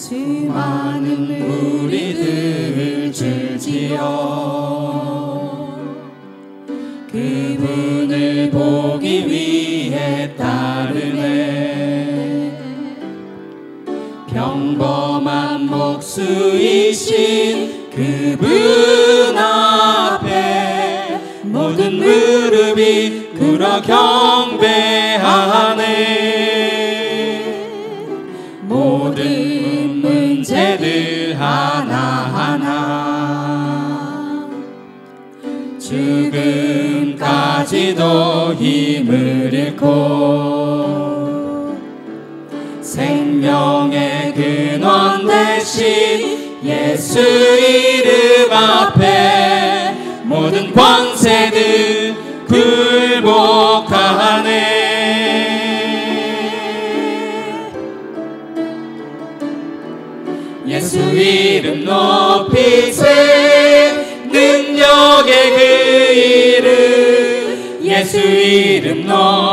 수많은 무리들 줄지어 그분을 보기 위해 따르네. 평범한 목수이신 그분 앞에 모든 무릎이 꿇어 경배하네. 모든 문제들 하나하나 죽음까지도 힘을 잃고 생명의 근원 되신 예수 이름 앞에 모든 권세들 굴복하네. 예수 이름 높이세 능력의 그 이름. 예수 이름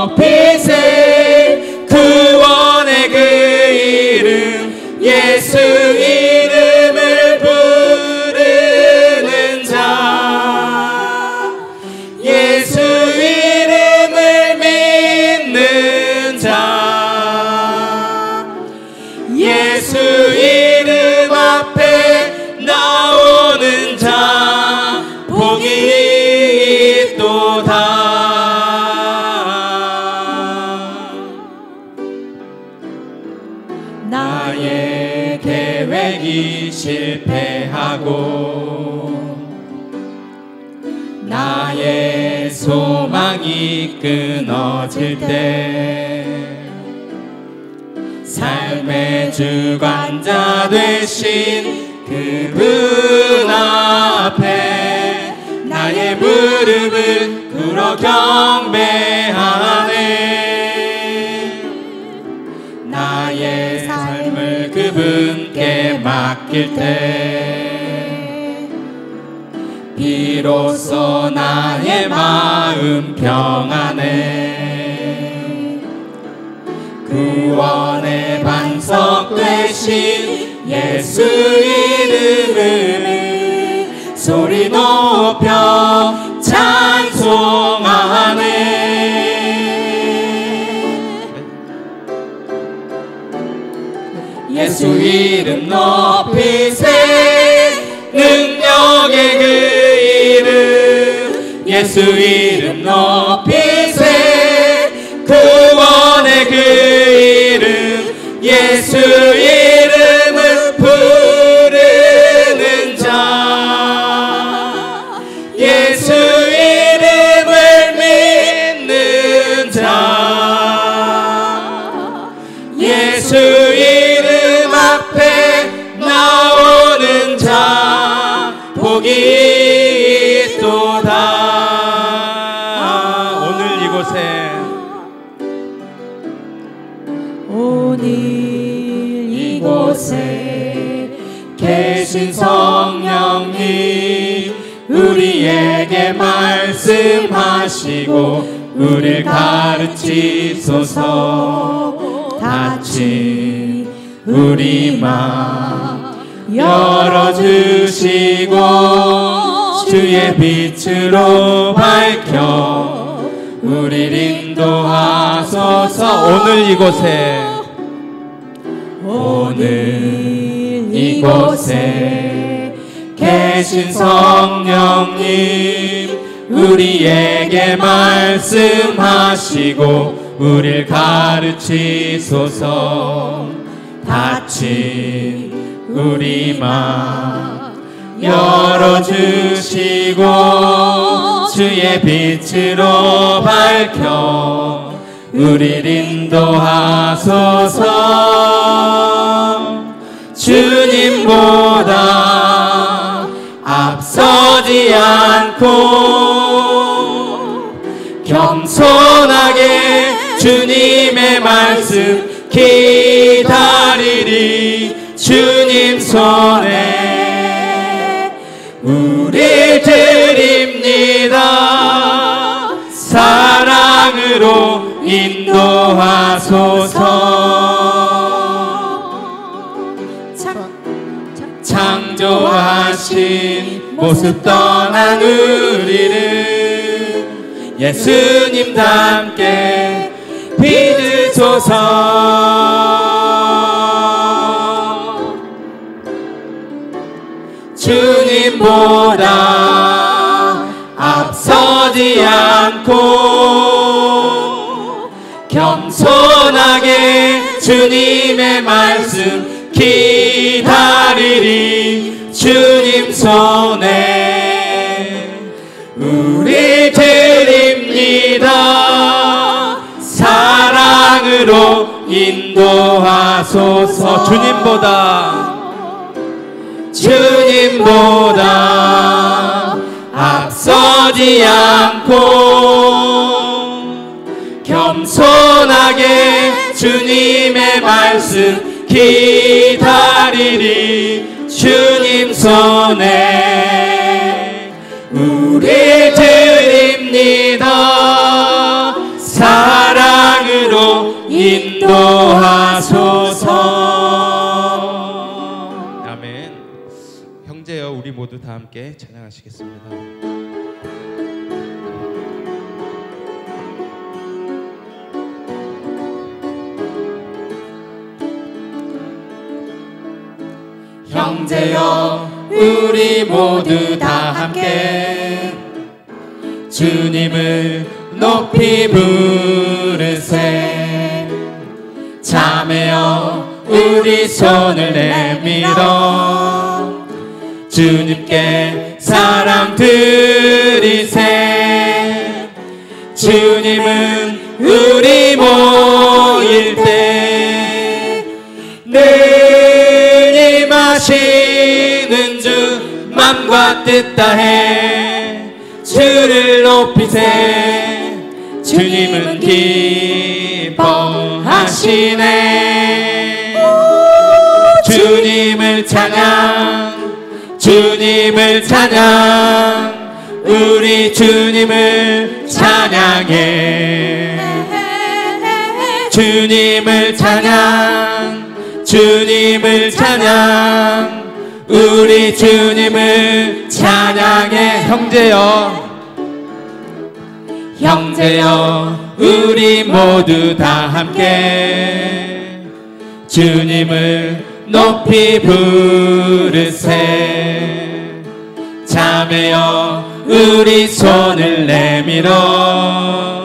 높이세 구원의 그 이름. 예수 이름을 부르는 자, 예수 이름을 믿는 자, 예수 이름 앞에 나오는 자 복이 있도다. 나의 계획이 실패하고 나의 소망이 끊어질 때 삶의 주관자 되신 그분 앞에 나의 무릎을 꿇어 경배하네. 나의 삶을 그분께 맡길 때 비로소 나의 마음 평안해. 구원의 반석 되신 예수 이름을 소리 높여 찬송하네. 예수 이름 높이세 능력의 그 이름. 예수 이름 높이세 구원의 그 이름. 예수 이름을 부르는 자, 예수 이름을 믿는 자, 예수 이름 앞에 나오는 자 복이 있도다. 오늘 이곳에 계신 성령님 우리에게 말씀하시고 우리를 가르치소서. 닫힌 우리 맘 열어주시고 주의 빛으로 밝혀 우리를 인도하소서. 오늘 이곳에 계신 성령님 우리에게 말씀하시고 우리를 가르치소서. 닫힌 우리 맘 열어주시고 주의 빛으로 밝혀 우리를 인도하소서. 주님보다 앞서지 않고 겸손하게 주님의 말씀 기다리리. 주님 손에 우리 드립니다. 사랑으로 인도하소서. 모습 떠난 우리를 예수님과 함께 믿으소서. 주님보다 앞서지 않고 겸손하게 주님의 말씀 기다리리. 주님 손에 우리 드립니다. 사랑으로 인도하소서. 주님보다 앞서지 않고 겸손하게 주님의 말씀 기다리리. 주님 손에 우리 드립니다. 사랑으로 인도하소서. 아멘. 형제여, 우리 모두 다 함께 찬양하시겠습니다. 형제여, 우리 모두 다 함께 주님을 높이 부르세. 자매여, 우리 손을 내밀어 주님께 사랑 드리세. 주님은 우리 모일 때 늘 임하시는 주 맘과 뜻 다해 주를 높이세. 주님은 기뻐하시네. 주님을 찬양, 주님을 찬양, 우리 주님을 찬양해. 주님을 찬양, 주님을 찬양, 우리 주님을 찬양해. 형제여, 우리 모두 다 함께 주님을 높이 부르세. 자매여, 우리 손을 내밀어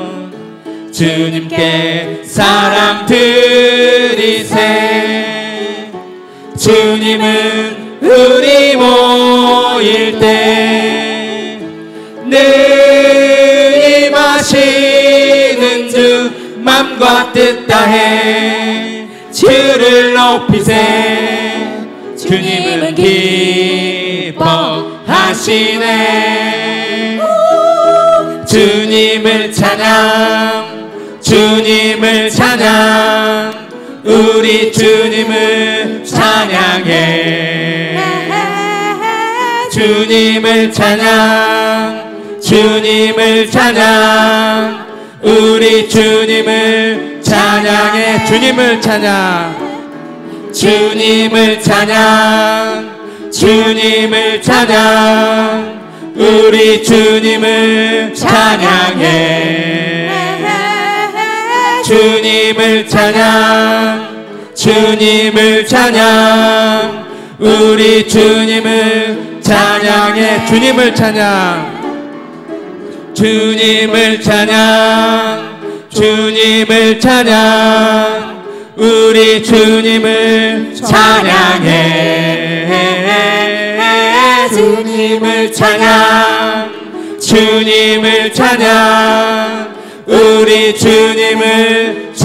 주님께 사랑 드리세. 주님은 우리 모일 때 늘 임하시는 주 맘과 뜻 다해 주를 높이세. 주님은 기뻐하시네. 주님을 찬양, 주님을 찬양, 우리 주님을 찬양해. 주님을 찬양, 주님을 찬양, 우리 주님을 찬양해. 주님을 찬양, 주님을 찬양, 주님을 찬양, 우리 주님을 찬양해. 주님을 찬양, 주님을 찬양, 우리 주님을 찬양해. 주님을 찬양, 주님을 찬양, 주님을 찬양, 우리 주님을 찬양해. 주님을 찬양, 주님을 찬양, 우리 주님을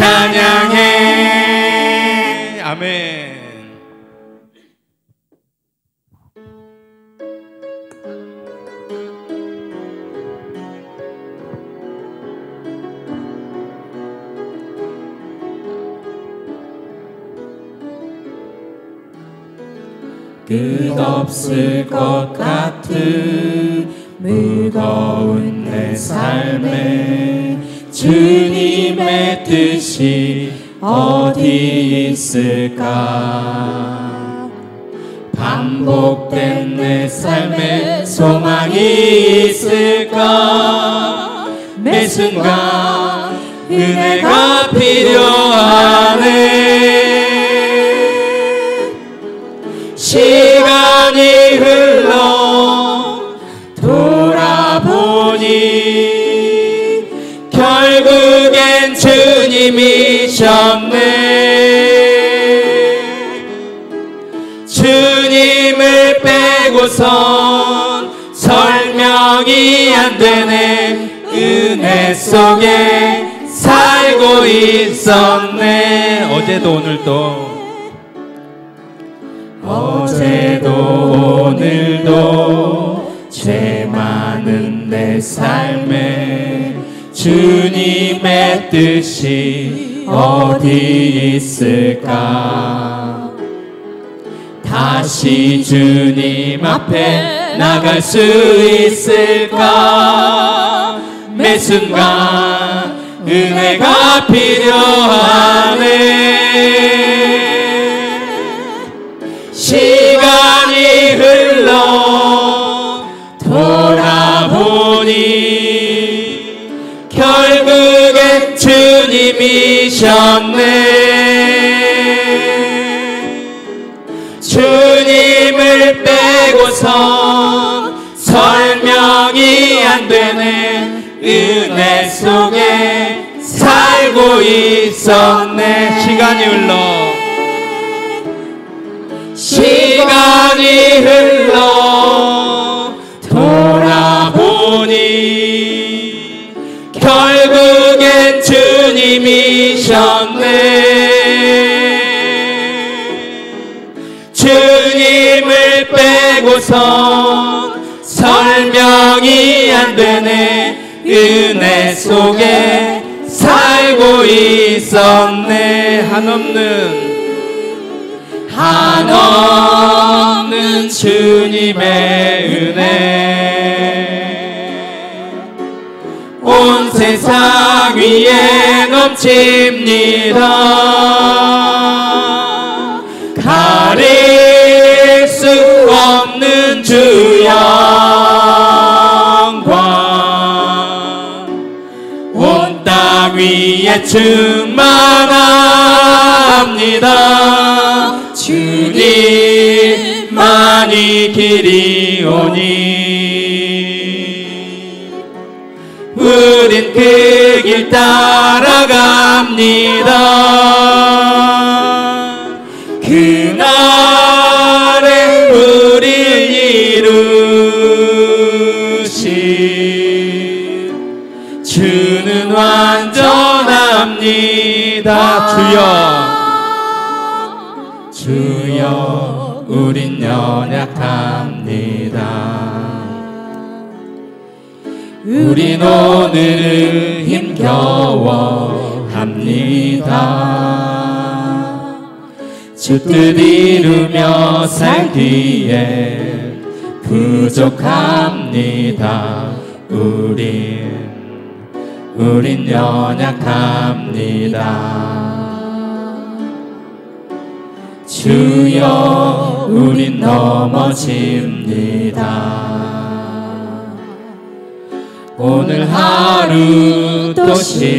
찬양해. 아멘. 끝없을 것 같은 무거운 내 삶에 주님의 뜻이 어디 있을까? 반복된 내 삶에 소망이 있을까? 매 순간 은혜가 필요하네. 시간이 흘러 돌아보니 결국엔 주님이셨네. 주님을 빼고선 설명이 안 되네. 은혜 속에 살고 있었네. 어제도 오늘도 죄 많은 내 삶에 주님의 뜻이 어디 있을까? 다시 주님 앞에 나갈 수 있을까? 매 순간 은혜가 필요하네. 시간이 흘러 돌아보니 결국엔 주님이셨네. 주님을 빼고선 설명이 안 되네. 은혜 속에 살고 있었네. 시간이 흘러 돌아보니 결국엔 주님이셨네. 주님을 빼고선 설명이 안 되네. 은혜 속에 살고 있었네. 한없는 주님의 은혜 온 세상 위에 넘칩니다. 가릴 수 없는 주 영광 온 땅 위에 충만합니다. 주님만이 길이 오니 우린 그 길 따라갑니다. 그날에 우릴 이루신 주는 완전합니다. 주여 우린 연약합니다. 우린 오늘을 힘겨워합니다. 주 뜻 이루며 살기에 부족합니다. 우린 연약합니다. 주여 우린 넘어집니다. 오늘 하루 또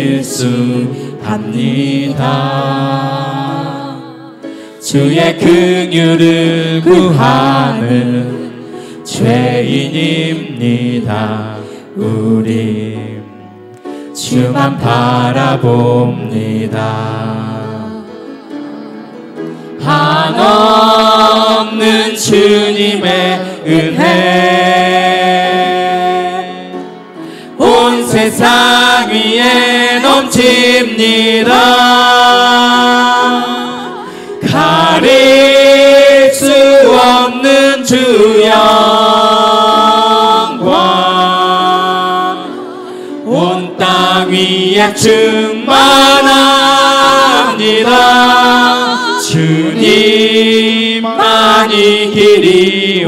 실수합니다. 주의 긍휼을 구하는 죄인입니다. 우린 주만 바라봅니다. 한없는 주님의 은혜 온 세상 위에 넘칩니다. 가릴 수 없는 주 영광 온 땅 위에 충만합니다. 주님만이 길이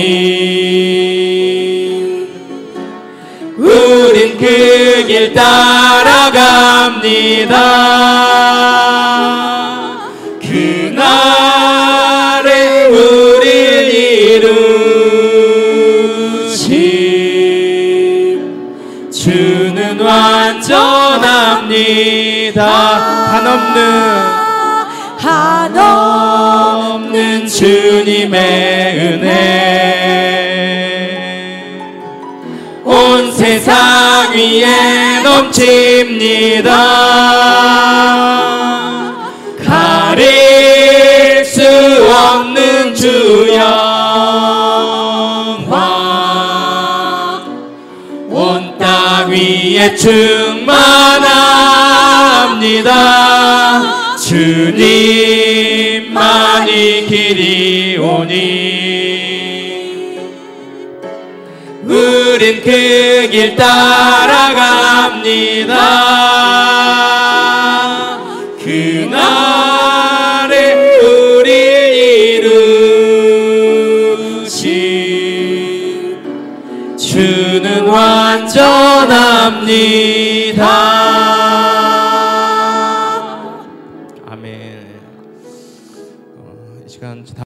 오니 우린 그 길 따라갑니다. 그날에 우릴 주는 완전합니다. 한없는 주님의 은혜 온 세상 위에 넘칩니다. 가릴 수 없는 주 영광 온 땅 위에 충만합니다. 주님만이 길이 오니 우린 그 길 따라갑니다. 그날에 우리 이루신 주는 완전합니다.